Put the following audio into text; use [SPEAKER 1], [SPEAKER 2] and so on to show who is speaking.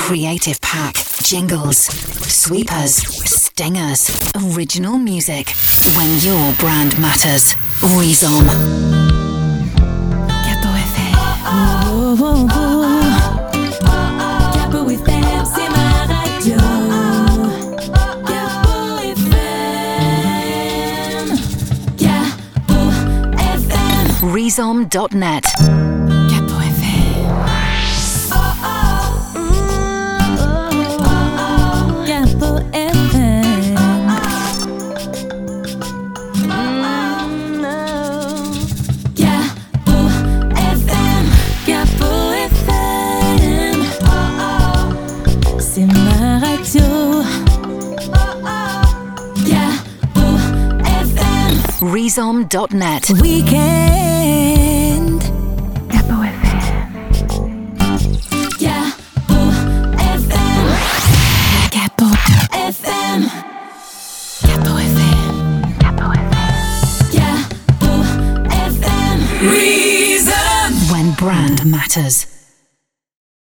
[SPEAKER 1] Creative pack, jingles, sweepers, stingers, original music. When your brand matters, Rhizome.
[SPEAKER 2] Capo FM. Oh, oh, oh. Capo FM, c'est ma radio. Capo FM. Capo FM.
[SPEAKER 1] Rhizome.net. Rhizome.net.
[SPEAKER 2] Weekend. Capo FM. Capo FM. Capo FM. Capo FM. Capo FM. Capo FM.
[SPEAKER 1] Rhizome. When brand matters.